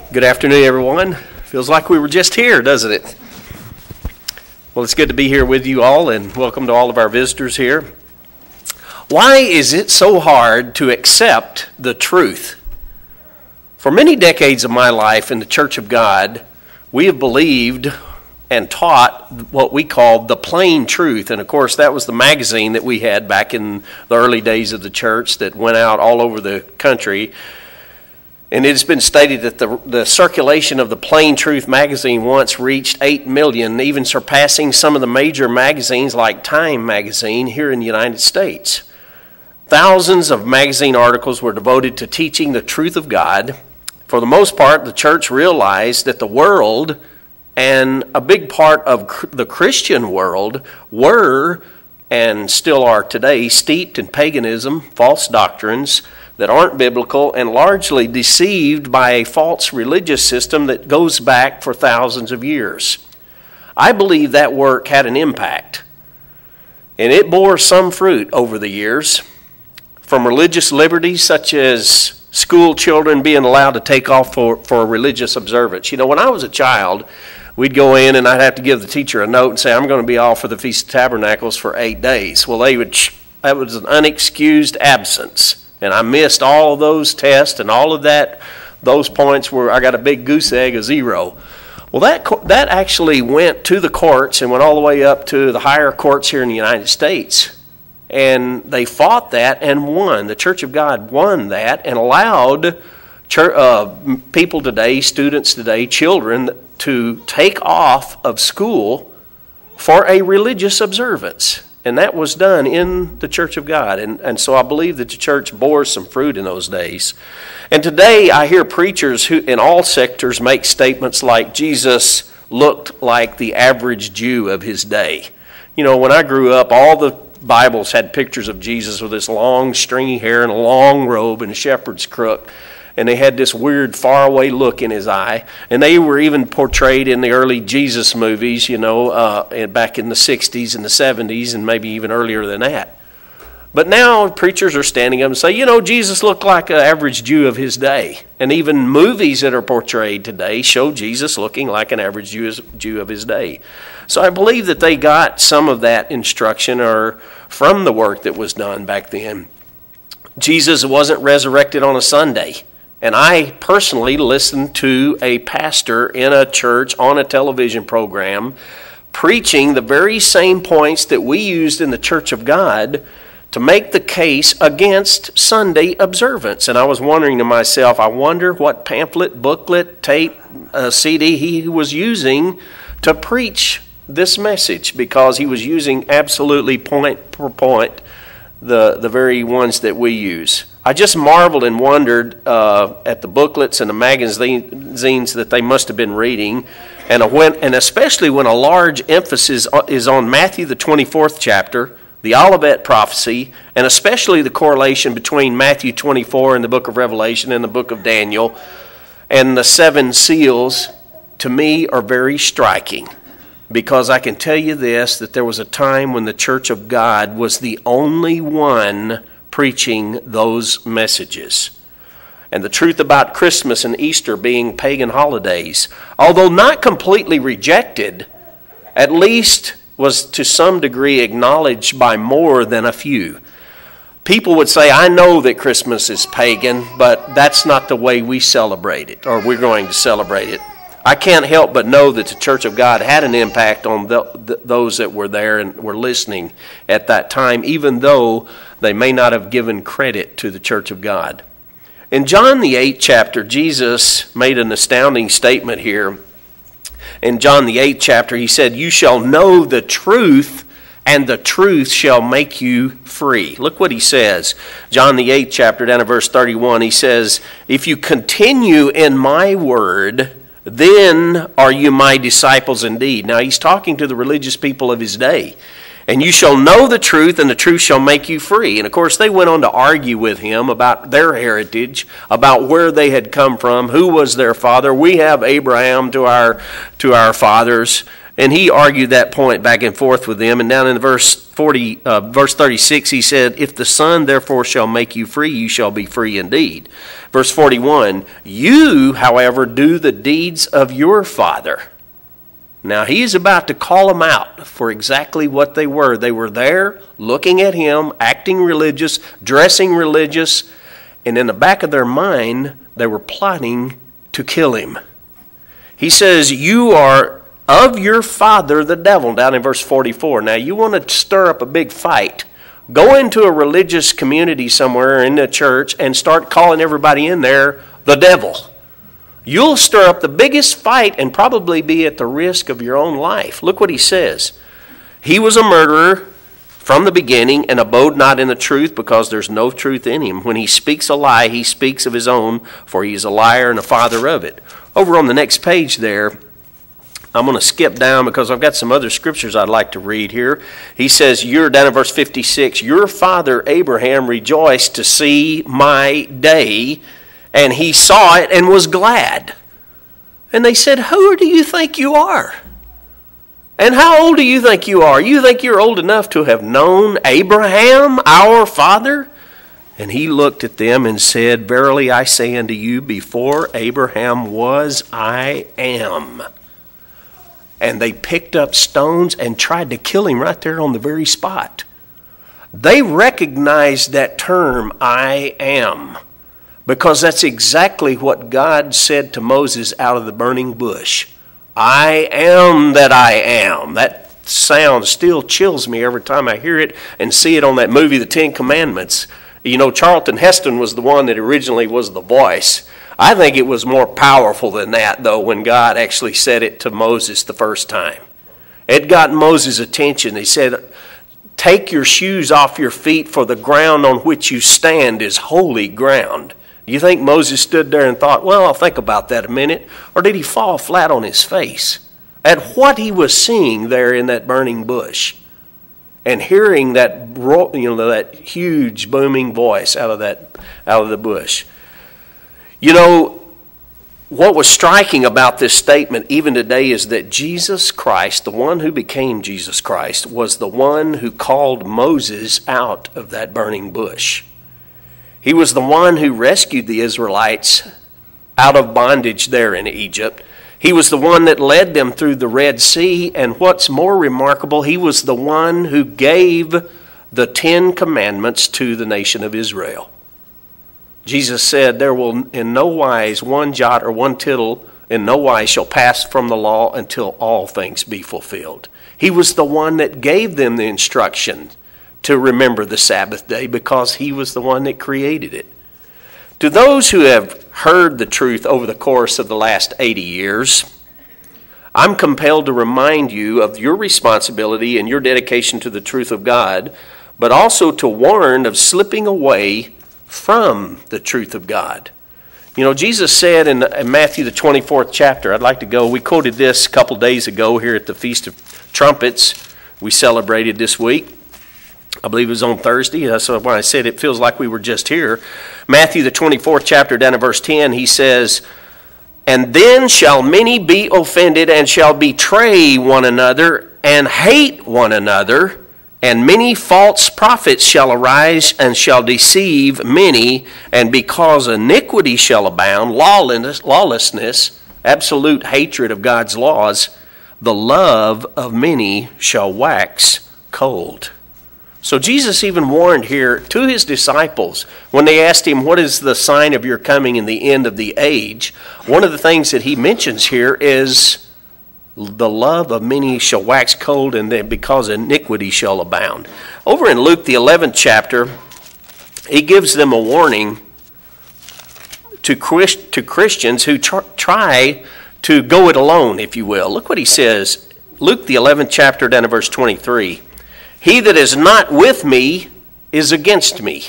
Good afternoon, everyone. Feels like we were just here, doesn't it? Well, it's good to be here with you all, and welcome to all of our visitors here. Why is it so hard to accept the truth? For many decades of my life in the Church of God, we have believed and taught what we called the plain truth. And of course, that was the magazine that we had back in the early days of the church that went out all over the country. And it has been stated that the circulation of the Plain Truth magazine once reached 8 million, even surpassing some of the major magazines like Time magazine here in the United States. Thousands of magazine articles were devoted to teaching the truth of God. For the most part, the church realized that the world and a big part of the Christian world were, and still are today, steeped in paganism, false doctrines that aren't biblical, and largely deceived by a false religious system that goes back for thousands of years. I believe that work had an impact, and it bore some fruit over the years, from religious liberties such as school children being allowed to take off for religious observance. You know, when I was a child, we'd go in and I'd have to give the teacher a note and say, I'm going to be off for the Feast of Tabernacles for 8 days. Well, that was an unexcused absence. And I missed all of those tests and all of that. Those points where I got a big goose egg, a 0. Well, that actually went to the courts and went all the way up to the higher courts here in the United States. And they fought that and won. The Church of God won that and allowed people today, students today, children, to take off of school for a religious observance. And that was done in the Church of God. And so I believe that the church bore some fruit in those days. And today I hear preachers who in all sectors make statements like Jesus looked like the average Jew of his day. You know, when I grew up, all the Bibles had pictures of Jesus with this long stringy hair and a long robe and a shepherd's crook. And they had this weird faraway look in his eye. And they were even portrayed in the early Jesus movies, you know, back in the 60s and the 70s and maybe even earlier than that. But now preachers are standing up and say, you know, Jesus looked like an average Jew of his day. And even movies that are portrayed today show Jesus looking like an average Jew of his day. So I believe that they got some of that instruction or from the work that was done back then. Jesus wasn't resurrected on a Sunday. And I personally listened to a pastor in a church on a television program preaching the very same points that we used in the Church of God to make the case against Sunday observance. And I was wondering to myself, I wonder what pamphlet, booklet, tape, CD he was using to preach this message, because he was using absolutely point per point the very ones that we use. I just marveled and wondered at the booklets and the magazines that they must have been reading, and especially when a large emphasis is on Matthew the 24th chapter, the Olivet prophecy, and especially the correlation between Matthew 24 and the book of Revelation and the book of Daniel, and the 7 seals, to me are very striking. Because I can tell you this, that there was a time when the Church of God was the only one preaching those messages. And the truth about Christmas and Easter being pagan holidays, although not completely rejected, at least was to some degree acknowledged by more than a few. People would say, I know that Christmas is pagan, but that's not the way we celebrate it, or we're going to celebrate it. I can't help but know that the Church of God had an impact on those that were there and were listening at that time, even though they may not have given credit to the Church of God. In John the 8th chapter, Jesus made an astounding statement here. In John the 8th chapter, he said, you shall know the truth, and the truth shall make you free. Look what he says. John the 8th chapter, down at verse 31, he says, if you continue in my word, then are you my disciples indeed. Now he's talking to the religious people of his day. And you shall know the truth, and the truth shall make you free. And of course they went on to argue with him about their heritage, about where they had come from, who was their father. We have Abraham to our fathers. And he argued that point back and forth with them. And down in verse 36, he said, if the Son therefore shall make you free, you shall be free indeed. Verse 41, you, however, do the deeds of your father. Now, he is about to call them out for exactly what they were. They were there looking at him, acting religious, dressing religious, and in the back of their mind, they were plotting to kill him. He says, you are of your father, the devil, down in verse 44. Now, you want to stir up a big fight. Go into a religious community somewhere in the church and start calling everybody in there the devil. You'll stir up the biggest fight and probably be at the risk of your own life. Look what he says. He was a murderer from the beginning and abode not in the truth because there's no truth in him. When he speaks a lie, he speaks of his own, for he is a liar and a father of it. Over on the next page there, I'm going to skip down because I've got some other scriptures I'd like to read here. He says, you're down in verse 56, your father Abraham rejoiced to see my day, and he saw it and was glad. And they said, who do you think you are? And how old do you think you are? You think you're old enough to have known Abraham, our father? And he looked at them and said, verily I say unto you, before Abraham was, I am. And they picked up stones and tried to kill him right there on the very spot. They recognized that term, I am, because that's exactly what God said to Moses out of the burning bush. I am that I am. That sound still chills me every time I hear it and see it on that movie, The Ten Commandments. You know, Charlton Heston was the one that originally was the voice. I think it was more powerful than that, though, when God actually said it to Moses the first time. It got Moses' attention. He said, take your shoes off your feet, for the ground on which you stand is holy ground. Do you think Moses stood there and thought, well, I'll think about that a minute? Or did he fall flat on his face at what he was seeing there in that burning bush and hearing that, that huge booming voice out of the bush? You know, what was striking about this statement even today is that Jesus Christ, the one who became Jesus Christ, was the one who called Moses out of that burning bush. He was the one who rescued the Israelites out of bondage there in Egypt. He was the one that led them through the Red Sea. And what's more remarkable, he was the one who gave the 10 Commandments to the nation of Israel. Jesus said, there will in no wise one jot or one tittle in no wise shall pass from the law until all things be fulfilled. He was the one that gave them the instruction to remember the Sabbath day because he was the one that created it. To those who have heard the truth over the course of the last 80 years, I'm compelled to remind you of your responsibility and your dedication to the truth of God, but also to warn of slipping away from the truth of God. You know, Jesus said in Matthew the 24th chapter, I'd like to go, we quoted this a couple days ago here at the Feast of Trumpets we celebrated this week. I believe it was on Thursday. That's why I said it feels like we were just here. Matthew the 24th chapter down at verse 10, he says, and then shall many be offended and shall betray one another and hate one another. And many false prophets shall arise and shall deceive many. And because iniquity shall abound, lawlessness, absolute hatred of God's laws, the love of many shall wax cold. So Jesus even warned here to his disciples when they asked him, what is the sign of your coming and the end of the age? One of the things that he mentions here is the love of many shall wax cold, and then because iniquity shall abound. Over in Luke the 11th chapter, he gives them a warning to Christians who try to go it alone, if you will. Look what he says. Luke the 11th chapter down to verse 23. He that is not with me is against me,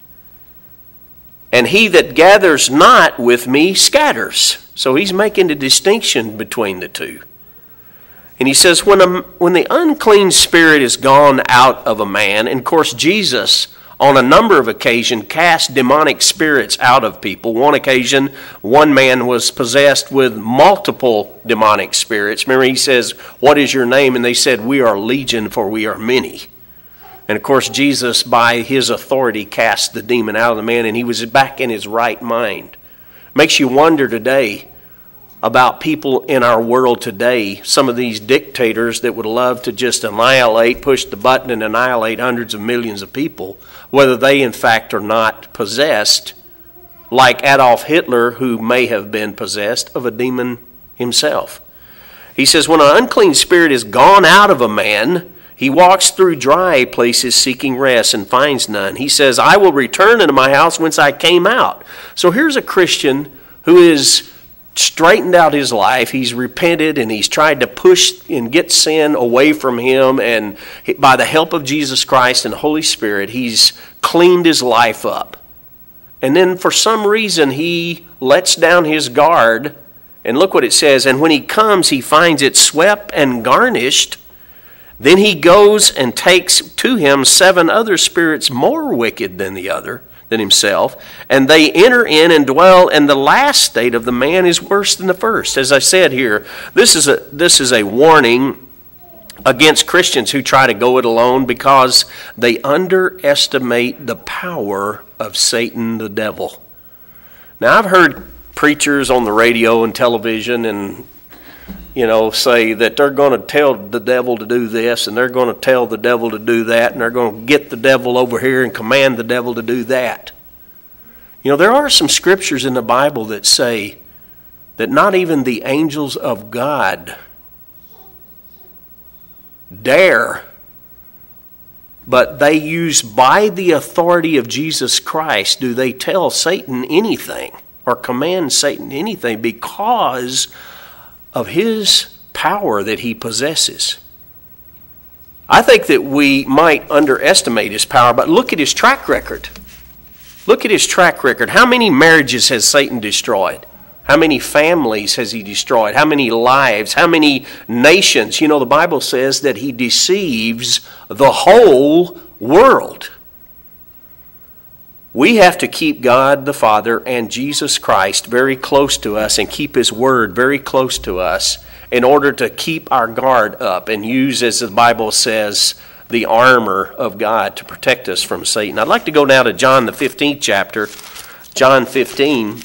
and he that gathers not with me scatters. So he's making a distinction between the two. And he says, when the unclean spirit is gone out of a man, and of course Jesus on a number of occasions, cast demonic spirits out of people. One occasion, one man was possessed with multiple demonic spirits. Remember, he says, "What is your name?" And they said, "We are legion, for we are many." And of course, Jesus, by his authority, cast the demon out of the man, and he was back in his right mind. Makes you wonder today about people in our world today, some of these dictators that would love to just push the button and annihilate hundreds of millions of people, whether they in fact are not possessed, like Adolf Hitler, who may have been possessed of a demon himself. He says, when an unclean spirit is gone out of a man, he walks through dry places seeking rest and finds none. He says, I will return into my house whence I came out. So here's a Christian who is straightened out his life. He's repented and he's tried to push and get sin away from him. And by the help of Jesus Christ and the Holy Spirit, he's cleaned his life up. And then for some reason, he lets down his guard. And look what it says. And when he comes, he finds it swept and garnished. Then he goes and takes to him 7 other spirits more wicked than himself, and they enter in and dwell, and the last state of the man is worse than the first. As I said here, this is a warning against Christians who try to go it alone because they underestimate the power of Satan, the devil. Now, I've heard preachers on the radio and television and say that they're going to tell the devil to do this, and they're going to tell the devil to do that, and they're going to get the devil over here and command the devil to do that. There are some scriptures in the Bible that say that not even the angels of God dare, but they use by the authority of Jesus Christ, do they tell Satan anything or command Satan anything because of his power that he possesses. I think that we might underestimate his power, but look at his track record. Look at his track record. How many marriages has Satan destroyed? How many families has he destroyed? How many lives? How many nations? The Bible says that he deceives the whole world. We have to keep God the Father and Jesus Christ very close to us and keep His Word very close to us in order to keep our guard up and use, as the Bible says, the armor of God to protect us from Satan. I'd like to go now to John the 15th chapter, John 15.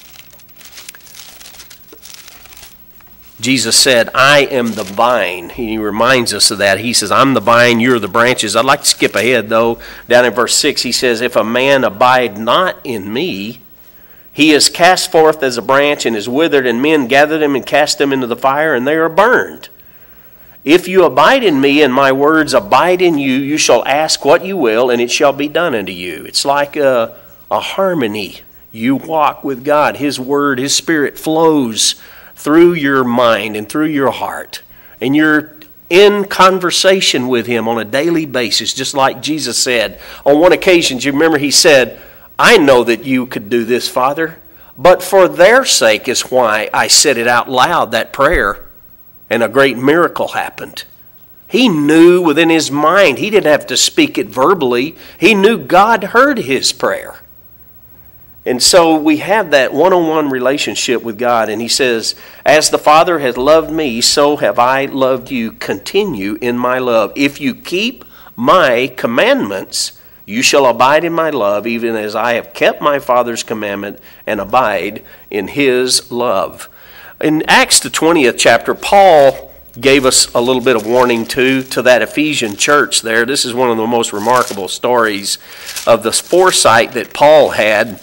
Jesus said, I am the vine. He reminds us of that. He says, I'm the vine, you're the branches. I'd like to skip ahead, though. Down in verse 6, he says, if a man abide not in me, he is cast forth as a branch and is withered, and men gather them and cast them into the fire, and they are burned. If you abide in me, and my words abide in you, you shall ask what you will, and it shall be done unto you. It's like a harmony. You walk with God. His Word, His Spirit flows through your mind and through your heart. And you're in conversation with Him on a daily basis, just like Jesus said. On one occasion, you remember He said, I know that you could do this, Father, but for their sake is why I said it out loud, that prayer, and a great miracle happened. He knew within His mind. He didn't have to speak it verbally. He knew God heard his prayer. And so we have that one-on-one relationship with God. And He says, as the Father has loved me, so have I loved you. Continue in my love. If you keep my commandments, you shall abide in my love, even as I have kept my Father's commandment and abide in His love. In Acts the 20th chapter, Paul gave us a little bit of warning to that Ephesian church there. This is one of the most remarkable stories of the foresight that Paul had.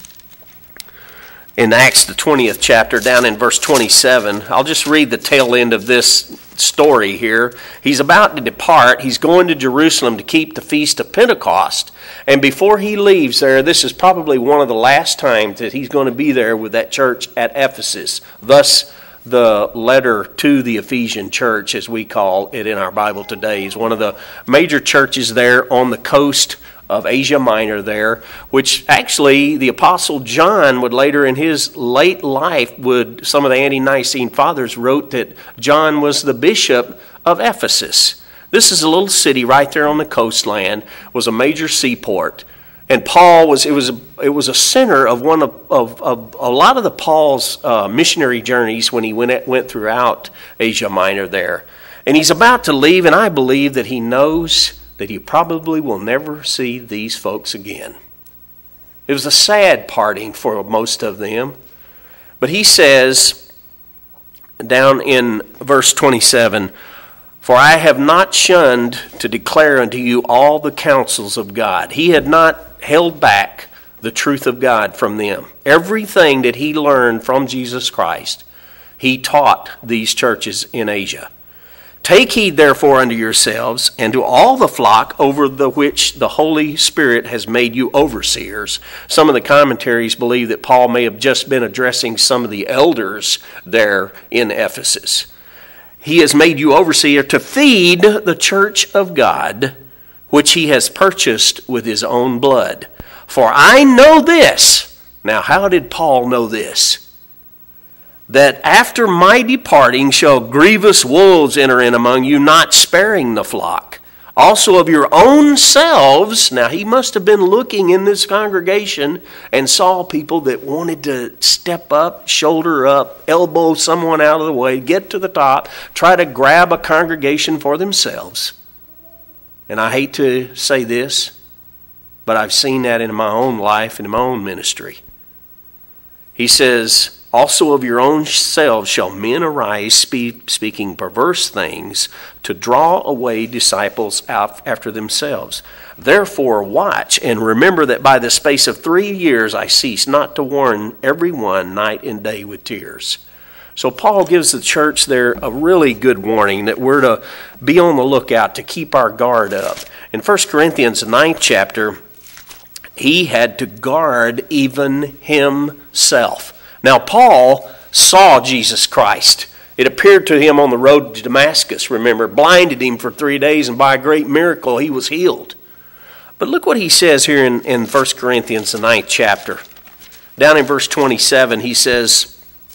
In Acts the 20th chapter, down in verse 27, I'll just read the tail end of this story here. He's about to depart. He's going to Jerusalem to keep the Feast of Pentecost. And before he leaves there, this is probably one of the last times that he's going to be there with that church at Ephesus. Thus, the letter to the Ephesian church, as we call it in our Bible today, is one of the major churches there on the coast of Asia Minor there, which actually the Apostle John would later in his late life, some of the ante-Nicene fathers wrote that John was the bishop of Ephesus. This is a little city right there on the coastland, was a major seaport. And Paul was, it was a center of one of a lot of the Paul's missionary journeys when he went throughout Asia Minor there. And he's about to leave, and I believe that he knows that he probably will never see these folks again. It was a sad parting for most of them. But he says, down in verse 27, "For I have not shunned to declare unto you all the counsels of God." He had not held back the truth of God from them. Everything that he learned from Jesus Christ, he taught these churches in Asia. "Take heed therefore unto yourselves and to all the flock over the which the Holy Spirit has made you overseers." Some of the commentaries believe that Paul may have just been addressing some of the elders there in Ephesus. "He has made you overseer to feed the church of God, which he has purchased with his own blood. For I know this." Now, how did Paul know this? "That after my departing shall grievous wolves enter in among you, not sparing the flock. Also of your own selves." Now, he must have been looking in this congregation and saw people that wanted to step up, shoulder up, elbow someone out of the way, get to the top, try to grab a congregation for themselves. And I hate to say this, but I've seen that in my own life and in my own ministry. He says, "Also of your own selves shall men arise, speaking perverse things, to draw away disciples out after themselves. Therefore watch, and remember that by the space of 3 years I cease not to warn every one night and day with tears." So Paul gives the church there a really good warning that we're to be on the lookout, to keep our guard up. In 1 Corinthians, the 9th chapter, he had to guard even himself. Now, Paul saw Jesus Christ. It appeared to him on the road to Damascus, remember, blinded him for 3 days, and by a great miracle he was healed. But look what he says here in 1 Corinthians, the 9th chapter. Down in verse 27, he says,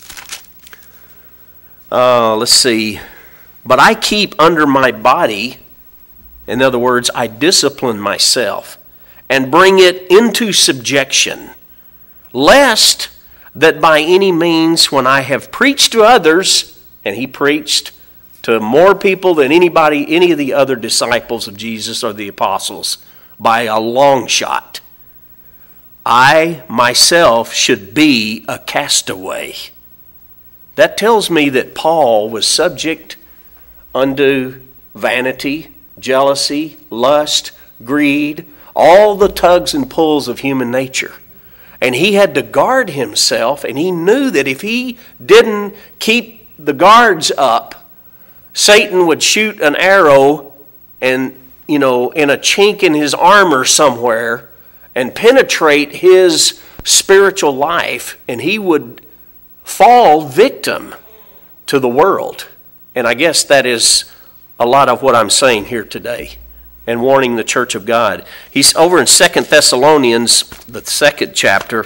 let's see, "But I keep under my body," in other words, I discipline myself, "and bring it into subjection, lest that by any means when I have preached to others," and he preached to more people than any of the other disciples of Jesus or the apostles, by a long shot, "I myself should be a castaway." That tells me that Paul was subject unto vanity, jealousy, lust, greed, all the tugs and pulls of human nature. And he had to guard himself, and he knew that if he didn't keep the guards up, Satan would shoot an arrow and, in a chink in his armor somewhere and penetrate his spiritual life, and he would fall victim to the world. And I guess that is a lot of what I'm saying here today and warning the church of God. He's over in 2 Thessalonians, the 2nd chapter,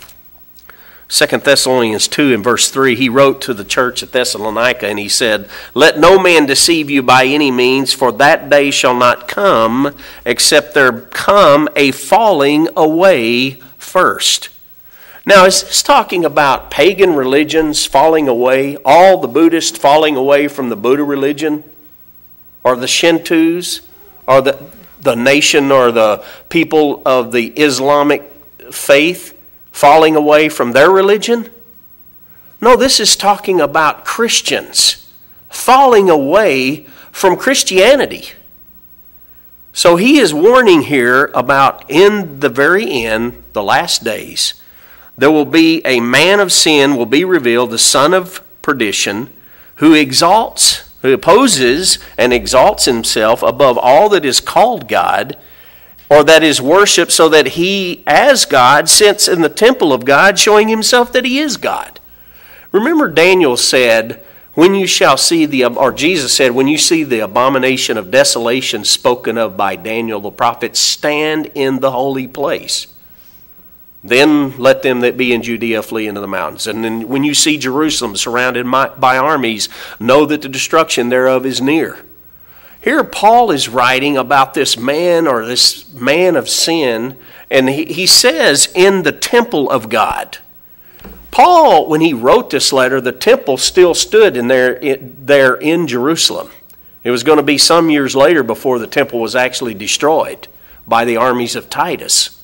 2 Thessalonians 2 and verse 3, he wrote to the church at Thessalonica and he said, "Let no man deceive you by any means, for that day shall not come, except there come a falling away first." Now, is this talking about pagan religions falling away, all the Buddhists falling away from the Buddha religion, or the Shintos, or the nation or the people of the Islamic faith falling away from their religion? No, this is talking about Christians falling away from Christianity. So he is warning here about in the very end, the last days, there will be a man of sin will be revealed, the son of perdition, who opposes and exalts himself above all that is called God, or that is worshipped, so that he, as God, sits in the temple of God, showing himself that he is God. Remember, Daniel said, when you shall see or Jesus said, when you see the abomination of desolation spoken of by Daniel the prophet, stand in the holy place. Then let them that be in Judea flee into the mountains. And then when you see Jerusalem surrounded by armies, know that the destruction thereof is near. Here Paul is writing about this man or this man of sin, and he says in the temple of God. Paul, when he wrote this letter, the temple still stood there in Jerusalem. It was going to be some years later before the temple was actually destroyed by the armies of Titus.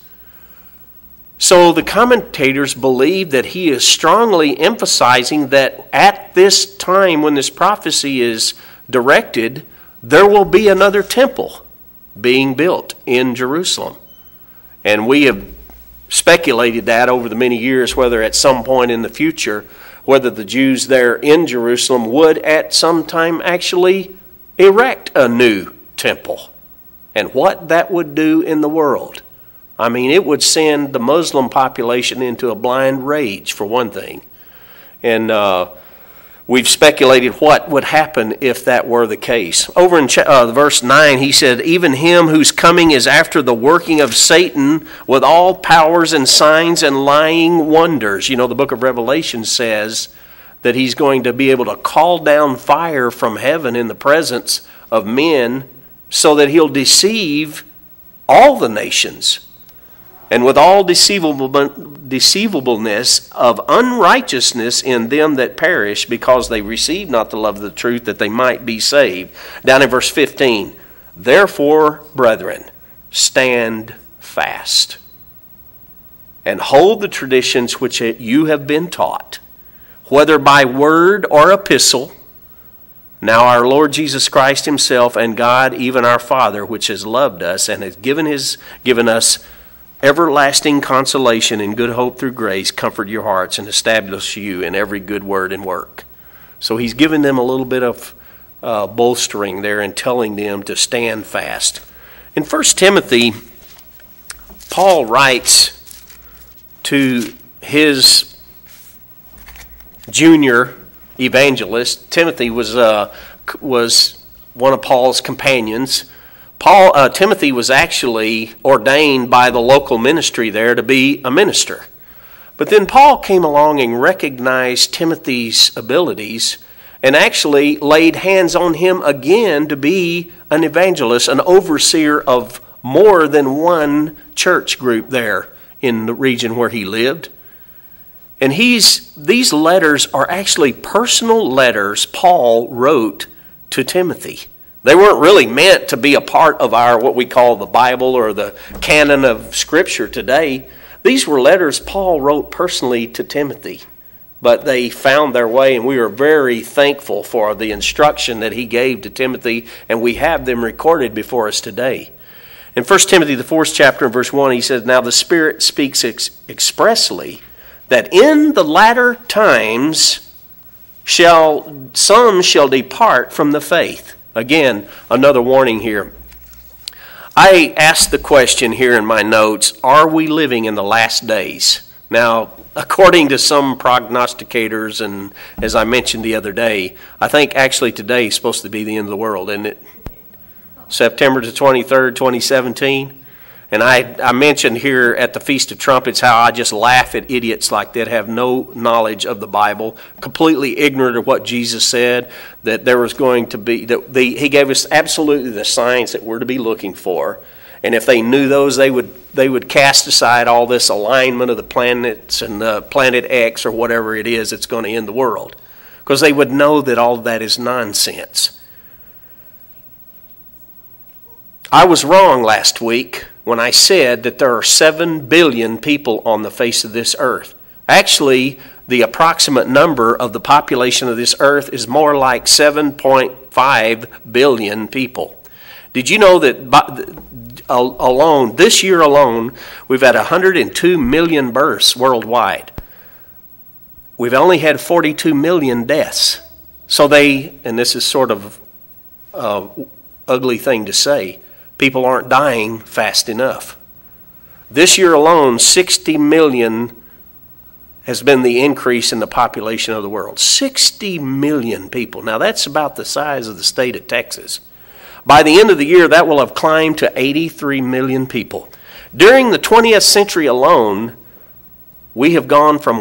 So the commentators believe that he is strongly emphasizing that at this time when this prophecy is directed, there will be another temple being built in Jerusalem. And we have speculated that over the many years, whether at some point in the future, whether the Jews there in Jerusalem would at some time actually erect a new temple. And what that would do in the world. I mean, it would send the Muslim population into a blind rage, for one thing. And we've speculated what would happen if that were the case. Over in verse 9, he said, even him whose coming is after the working of Satan with all powers and signs and lying wonders. You know, the book of Revelation says that he's going to be able to call down fire from heaven in the presence of men so that he'll deceive all the nations. And with all deceivableness of unrighteousness in them that perish, because they receive not the love of the truth, that they might be saved. Down in verse 15, therefore, brethren, stand fast, and hold the traditions which you have been taught, whether by word or epistle. Now our Lord Jesus Christ himself and God, even our Father, which has loved us and has given us everlasting consolation and good hope through grace, comfort your hearts and establish you in every good word and work. So he's giving them a little bit of bolstering there and telling them to stand fast. In 1 Timothy, Paul writes to his junior evangelist. Timothy was one of Paul's companions. Timothy was actually ordained by the local ministry there to be a minister. But then Paul came along and recognized Timothy's abilities and actually laid hands on him again to be an evangelist, an overseer of more than one church group there in the region where he lived. And these letters are actually personal letters Paul wrote to Timothy. They weren't really meant to be a part of our, what we call the Bible or the canon of Scripture today. These were letters Paul wrote personally to Timothy. But they found their way, and we are very thankful for the instruction that he gave to Timothy, and we have them recorded before us today. In 1 Timothy, the 4th chapter, and verse 1, he says, now the Spirit speaks expressly that in the latter times some shall depart from the faith. Again, another warning here. I asked the question here in my notes, are we living in the last days? Now, according to some prognosticators, and as I mentioned the other day, I think actually today is supposed to be the end of the world, isn't it? September the 23rd, 2017. And I mentioned here at the Feast of Trumpets how I just laugh at idiots like that have no knowledge of the Bible, completely ignorant of what Jesus said, that there was going to be, he gave us absolutely the signs that we're to be looking for. And if they knew those, they would cast aside all this alignment of the planets and planet X or whatever it is that's going to end the world. Because they would know that all of that is nonsense. I was wrong last week when I said that there are 7 billion people on the face of this earth. Actually, the approximate number of the population of this earth is more like 7.5 billion people. Did you know that this year alone, we've had 102 million births worldwide. We've only had 42 million deaths. So and this is sort of an ugly thing to say, people aren't dying fast enough. This year alone, 60 million has been the increase in the population of the world. 60 million people. Now that's about the size of the state of Texas. By the end of the year, that will have climbed to 83 million people. During the 20th century alone, we have gone from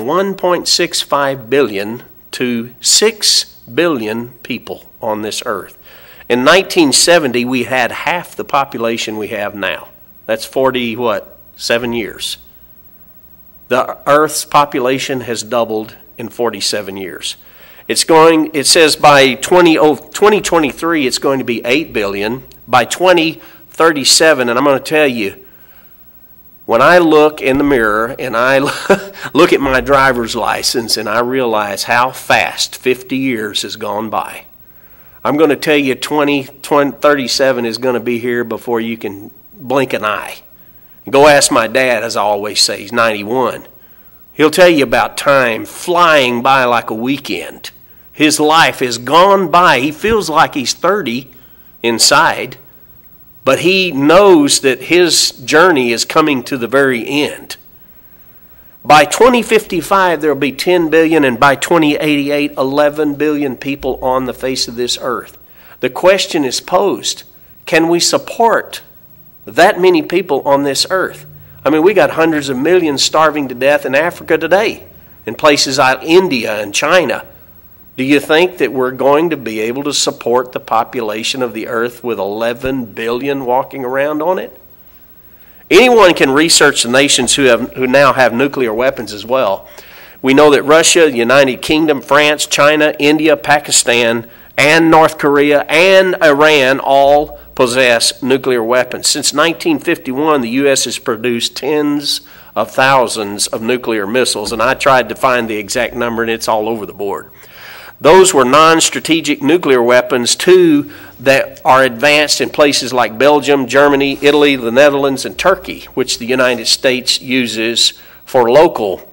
1.65 billion to 6 billion people on this earth. In 1970, we had half the population we have now. That's 7 years. The Earth's population has doubled in 47 years. It says by 2023 it's going to be 8 billion. By 2037, and I'm going to tell you, when I look in the mirror and I look at my driver's license and I realize how fast 50 years has gone by, I'm going to tell you 2037 is going to be here before you can blink an eye. Go ask my dad, as I always say, he's 91. He'll tell you about time flying by like a weekend. His life has gone by. He feels like he's 30 inside, but he knows that his journey is coming to the very end. By 2055, there will be 10 billion, and by 2088, 11 billion people on the face of this earth. The question is posed, can we support that many people on this earth? I mean, we got hundreds of millions starving to death in Africa today, in places like India and China. Do you think that we're going to be able to support the population of the earth with 11 billion walking around on it? Anyone can research the nations who now have nuclear weapons as well. We know that Russia, the United Kingdom, France, China, India, Pakistan, and North Korea, and Iran all possess nuclear weapons. Since 1951, the U.S. has produced tens of thousands of nuclear missiles, and I tried to find the exact number, and it's all over the board. Those were non-strategic nuclear weapons, too, that are advanced in places like Belgium, Germany, Italy, the Netherlands, and Turkey, which the United States uses for local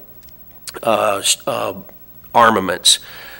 armaments.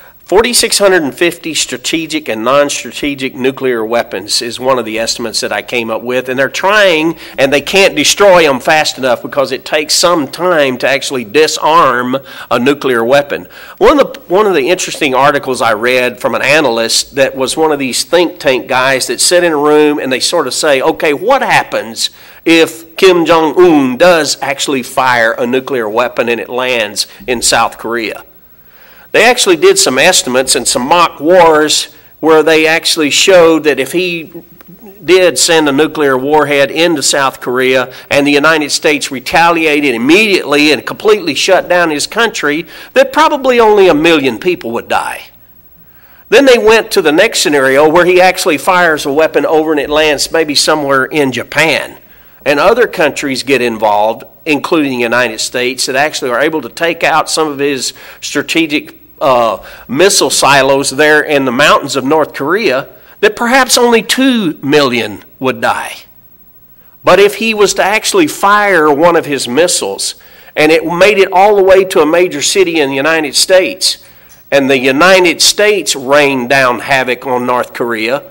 4,650 strategic and non-strategic nuclear weapons is one of the estimates that I came up with. And they're trying, and they can't destroy them fast enough because it takes some time to actually disarm a nuclear weapon. One of the interesting articles I read from an analyst that was one of these think tank guys that sit in a room and they sort of say, okay, what happens if Kim Jong-un does actually fire a nuclear weapon and it lands in South Korea? They actually did some estimates and some mock wars where they actually showed that if he did send a nuclear warhead into South Korea and the United States retaliated immediately and completely shut down his country, that probably only 1 million people would die. Then they went to the next scenario where he actually fires a weapon over and it lands maybe somewhere in Japan. And other countries get involved, including the United States, that actually are able to take out some of his strategic missile silos there in the mountains of North Korea, that perhaps only 2 million would die. But if he was to actually fire one of his missiles and it made it all the way to a major city in the United States, and the United States rained down havoc on North Korea,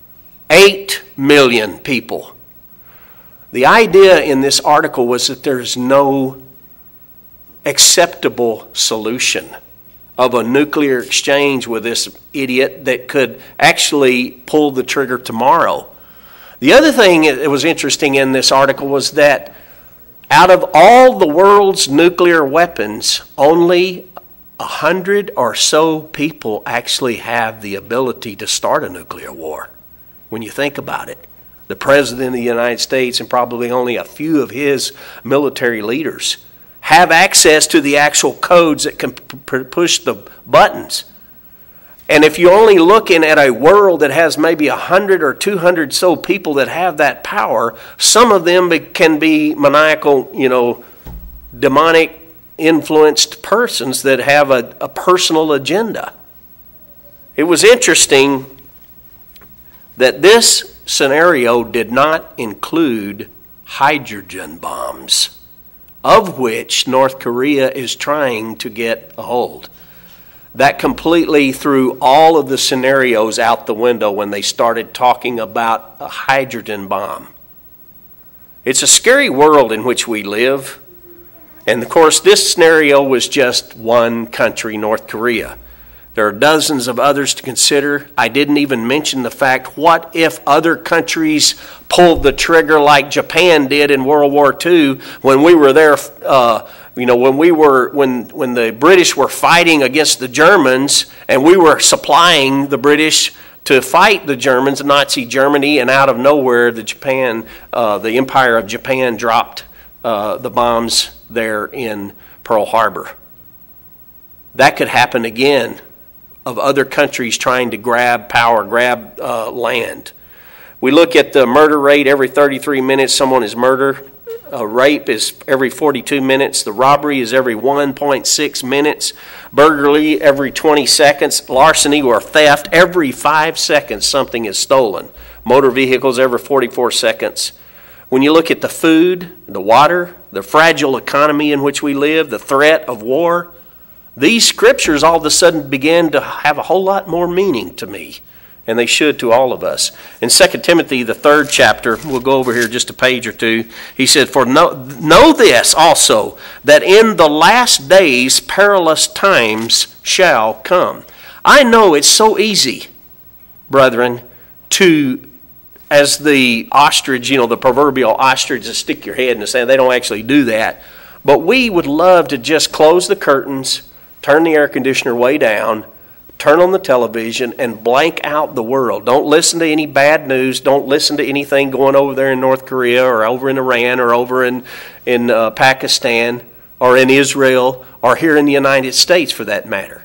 8 million people. The idea in this article was that there's no acceptable solution of a nuclear exchange with this idiot that could actually pull the trigger tomorrow. The other thing that was interesting in this article was that out of all the world's nuclear weapons, only 100 or so people actually have the ability to start a nuclear war. When you think about it, the President of the United States and probably only a few of his military leaders have access to the actual codes that can push the buttons. And if you're only looking at a world that has maybe 100 or 200 so people that have that power, some of them can be maniacal, demonic influenced persons that have a personal agenda. It was interesting that this scenario did not include hydrogen bombs, of which North Korea is trying to get a hold. That completely threw all of the scenarios out the window when they started talking about a hydrogen bomb. It's a scary world in which we live. And of course, this scenario was just one country, North Korea. There are dozens of others to consider. I didn't even mention the fact, what if other countries pulled the trigger like Japan did in World War II when we were there, when the British were fighting against the Germans and we were supplying the British to fight the Germans, Nazi Germany, and out of nowhere, the Empire of Japan dropped the bombs there in Pearl Harbor. That could happen again, of other countries trying to grab power, grab land. We look at the murder rate. Every 33 minutes someone is murdered. Rape is every 42 minutes. The robbery is every 1.6 minutes. Burglary every 20 seconds. Larceny or theft every 5 seconds something is stolen. Motor vehicles every 44 seconds. When you look at the food, the water, the fragile economy in which we live, the threat of war, these scriptures all of a sudden began to have a whole lot more meaning to me. And they should to all of us. In 2 Timothy, the 3rd chapter, we'll go over here just a page or two. He said, "For know this also, that in the last days perilous times shall come." I know it's so easy, brethren, to, as the ostrich, the proverbial ostrich, to stick your head in the sand. They don't actually do that. But we would love to just close the curtains, turn the air conditioner way down, turn on the television, and blank out the world. Don't listen to any bad news. Don't listen to anything going over there in North Korea or over in Iran or over in Pakistan or in Israel or here in the United States for that matter.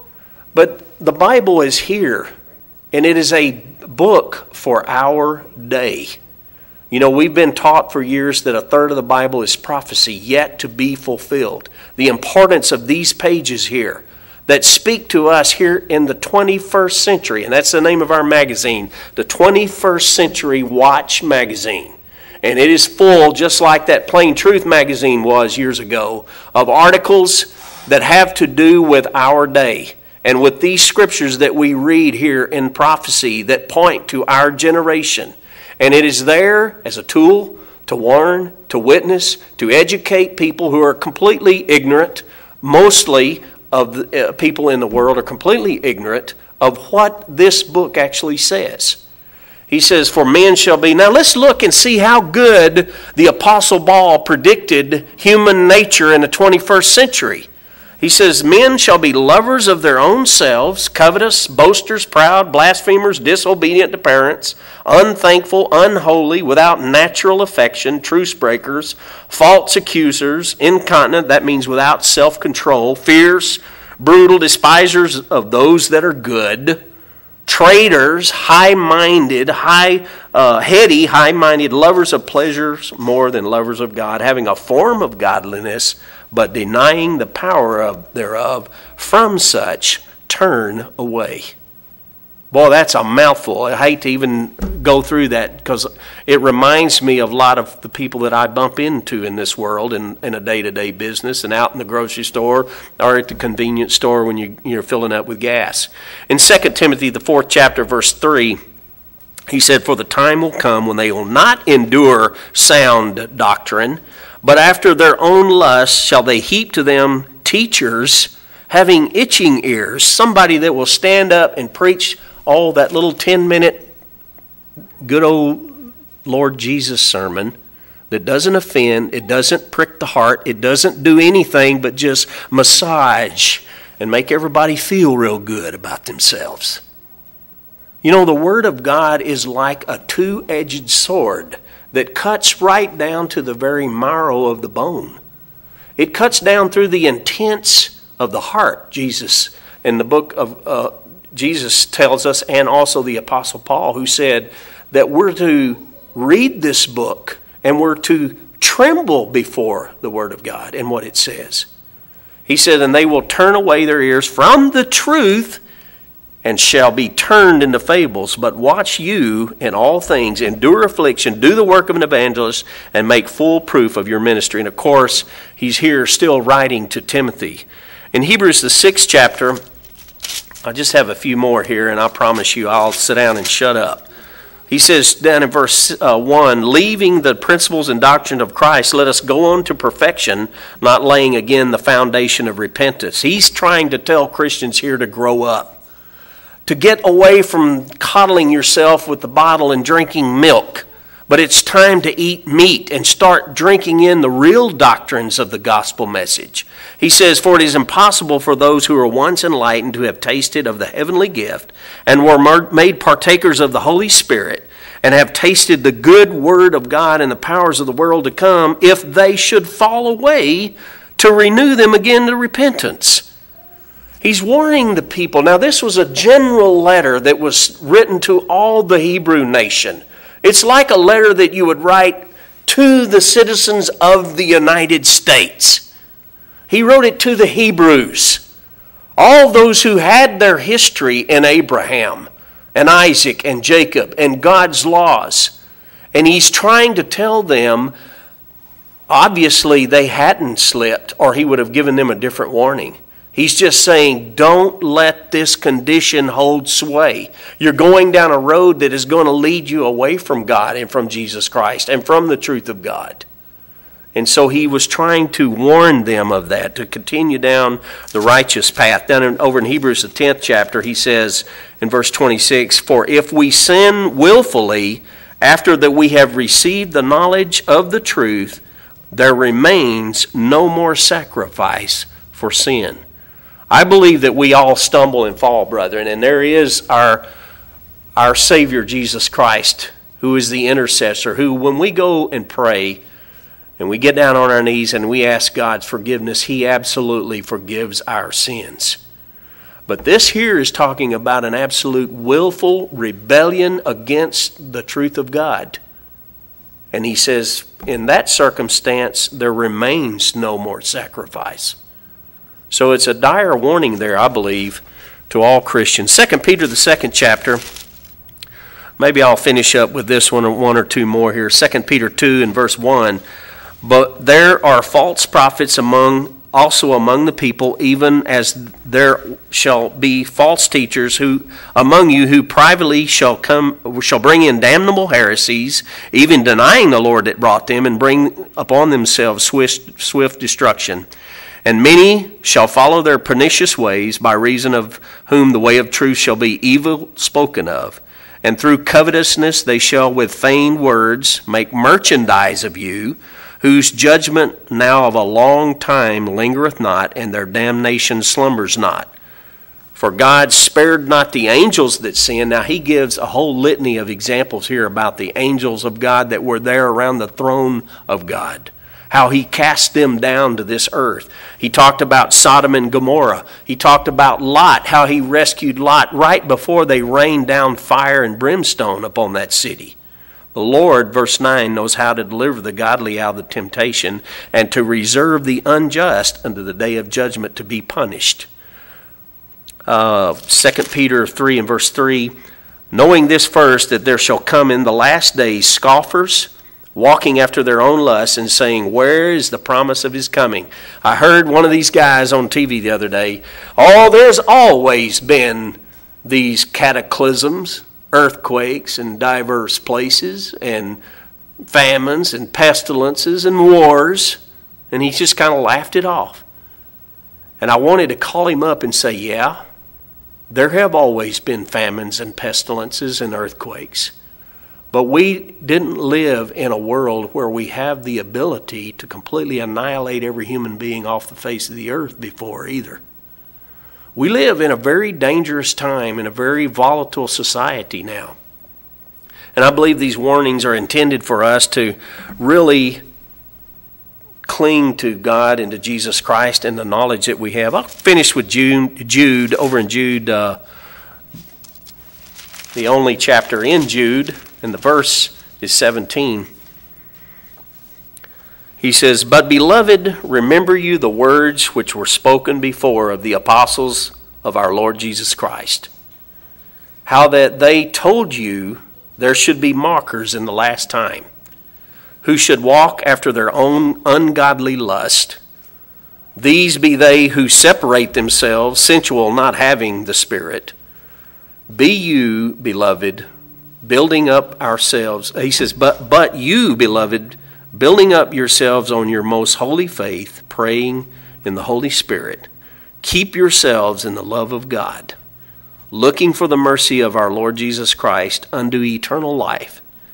But the Bible is here, and it is a book for our day. We've been taught for years that a third of the Bible is prophecy yet to be fulfilled. The importance of these pages here that speak to us here in the 21st century, and that's the name of our magazine, the 21st Century Watch magazine. And it is full, just like that Plain Truth magazine was years ago, of articles that have to do with our day and with these scriptures that we read here in prophecy that point to our generation. And it is there as a tool to warn, to witness, to educate people who are completely ignorant. Mostly of the people in the world are completely ignorant of what this book actually says. He says, "For men shall be..." Now let's look and see how good the Apostle Paul predicted human nature in the 21st century. He says, "Men shall be lovers of their own selves, covetous, boasters, proud, blasphemers, disobedient to parents, unthankful, unholy, without natural affection, truce breakers, false accusers, incontinent," that means without self-control, fierce, brutal, despisers of those that are good, traitors, high-minded, heady, high-minded, lovers of pleasures more than lovers of God, having a form of godliness, but denying the power thereof. From such turn away. Boy, that's a mouthful. I hate to even go through that because it reminds me of a lot of the people that I bump into in this world in a day-to-day business and out in the grocery store or at the convenience store when you're filling up with gas. In 2 Timothy, the 4th chapter, verse 3, he said, "For the time will come when they will not endure sound doctrine, but after their own lusts shall they heap to them teachers having itching ears." Somebody that will stand up and preach that little 10-minute good old Lord Jesus sermon that doesn't offend, it doesn't prick the heart, it doesn't do anything but just massage and make everybody feel real good about themselves. The Word of God is like a two-edged sword that cuts right down to the very marrow of the bone. It cuts down through the intents of the heart. Jesus, in the book of Jesus tells us, and also the Apostle Paul, who said that we're to read this book and we're to tremble before the Word of God and what it says. He said, "And they will turn away their ears from the truth and shall be turned into fables. But watch you in all things, endure affliction, do the work of an evangelist, and make full proof of your ministry." And of course, he's here still writing to Timothy. In Hebrews, the 6th chapter, I just have a few more here, and I promise you I'll sit down and shut up. He says down in verse 1, "Leaving the principles and doctrine of Christ, let us go on to perfection, not laying again the foundation of repentance." He's trying to tell Christians here to grow up, to get away from coddling yourself with the bottle and drinking milk, But it's time to eat meat and start drinking in the real doctrines of the gospel message. He says, "For it is impossible for those who were once enlightened to have tasted of the heavenly gift and were made partakers of the Holy Spirit and have tasted the good word of God and the powers of the world to come, if they should fall away, to renew them again to repentance." He's warning the people. Now, this was a general letter that was written to all the Hebrew nation. It's like a letter that you would write to the citizens of the United States. He wrote it to the Hebrews, all those who had their history in Abraham and Isaac and Jacob and God's laws. And he's trying to tell them, obviously they hadn't slipped, or he would have given them a different warning. He's just saying, don't let this condition hold sway. You're going down a road that is going to lead you away from God and from Jesus Christ and from the truth of God. And so he was trying to warn them of that, to continue down the righteous path. Over in Hebrews, the 10th chapter, he says in verse 26, "For if we sin willfully after that we have received the knowledge of the truth, there remains no more sacrifice for sin." I believe that we all stumble and fall, brethren, and there is our Savior, Jesus Christ, who is the intercessor, who when we go and pray and we get down on our knees and we ask God's forgiveness, he absolutely forgives our sins. But this here is talking about an absolute willful rebellion against the truth of God. And he says, in that circumstance, there remains no more sacrifice. So it's a dire warning there, I believe, to all Christians. 2 Peter, the 2nd chapter. Maybe I'll finish up with this one or two more here. 2 Peter 2 and verse 1. "But there are false prophets also among the people, even as there shall be false teachers among you who privately shall bring in damnable heresies, even denying the Lord that brought them, and bring upon themselves swift destruction. And many shall follow their pernicious ways, by reason of whom the way of truth shall be evil spoken of. And through covetousness they shall with feigned words make merchandise of you, whose judgment now of a long time lingereth not, and their damnation slumbers not. For God spared not the angels that sinned." Now he gives a whole litany of examples here about the angels of God that were there around the throne of God, how he cast them down to this earth. He talked about Sodom and Gomorrah. He talked about Lot, how he rescued Lot right before they rained down fire and brimstone upon that city. The Lord, verse 9, knows how to deliver the godly out of the temptation and to reserve the unjust unto the day of judgment to be punished. 2 Peter 3 and verse 3, "Knowing this first, that there shall come in the last days scoffers, walking after their own lusts, and saying, where is the promise of his coming?" I heard one of these guys on TV the other day, there's always been these cataclysms, earthquakes in diverse places, and famines and pestilences and wars, and he just kind of laughed it off. And I wanted to call him up and say, yeah, there have always been famines and pestilences and earthquakes. But we didn't live in a world where we have the ability to completely annihilate every human being off the face of the earth before either. We live in a very dangerous time, in a very volatile society now. And I believe these warnings are intended for us to really cling to God and to Jesus Christ and the knowledge that we have. I'll finish with Jude, over in Jude, the only chapter in Jude, and the verse is 17. He says, "But beloved, remember you the words which were spoken before of the apostles of our Lord Jesus Christ, how that they told you there should be mockers in the last time, who should walk after their own ungodly lust. These be they who separate themselves, sensual, not having the Spirit. Be you, beloved, building up ourselves," he says, but you, beloved, building up yourselves on your most holy faith, praying in the Holy Spirit. Keep yourselves in the love of God, looking for the mercy of our Lord Jesus Christ unto eternal life.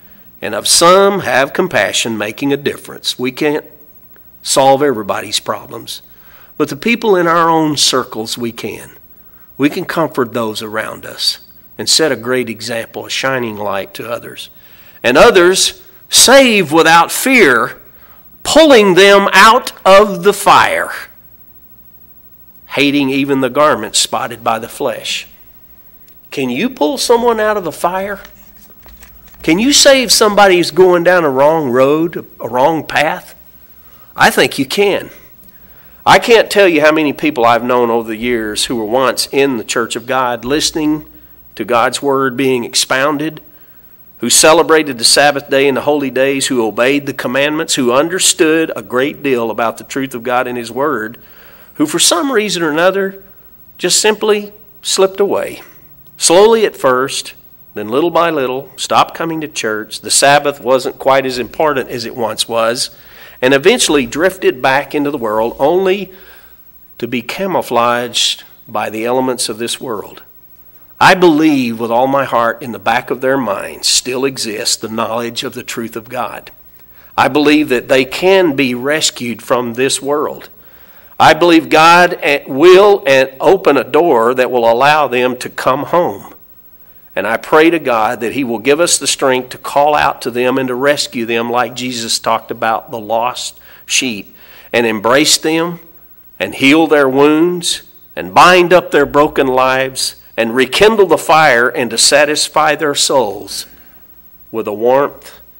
and of some have compassion, making a difference. We can't solve everybody's problems, but the people in our own circles we can. We can comfort those around us and set a great example, a shining light to others. And others save without fear, pulling them out of the fire, hating even the garments spotted by the flesh. Can you pull someone out of the fire? Can you save somebody who's going down a wrong road, a wrong path? I think you can. I can't tell you how many people I've known over the years who were once in the Church of God, listening to God's Word being expounded, who celebrated the Sabbath day and the holy days, who obeyed the commandments, who understood a great deal about the truth of God and His Word, who for some reason or another just simply slipped away. Slowly at first, then little by little, stopped coming to church. The Sabbath wasn't quite as important as it once was, and eventually drifted back into the world only to be camouflaged by the elements of this world. I believe with all my heart in the back of their minds still exists the knowledge of the truth of God. I believe that they can be rescued from this world. I believe God will open a door that will allow them to come home. And I pray to God that He will give us the strength to call out to them and to rescue them like Jesus talked about the lost sheep, and embrace them and heal their wounds and bind up their broken lives and rekindle the fire and to satisfy their souls with a warm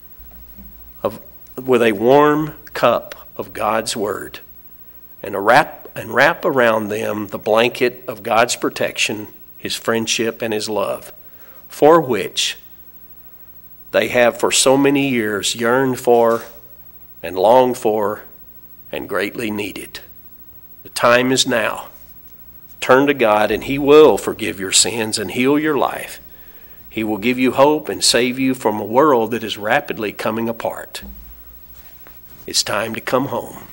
cup of God's Word, and wrap around them the blanket of God's protection, His friendship, and His love, for which they have for so many years yearned for and longed for and greatly needed. The time is now. Turn to God and He will forgive your sins and heal your life. He will give you hope and save you from a world that is rapidly coming apart. It's time to come home.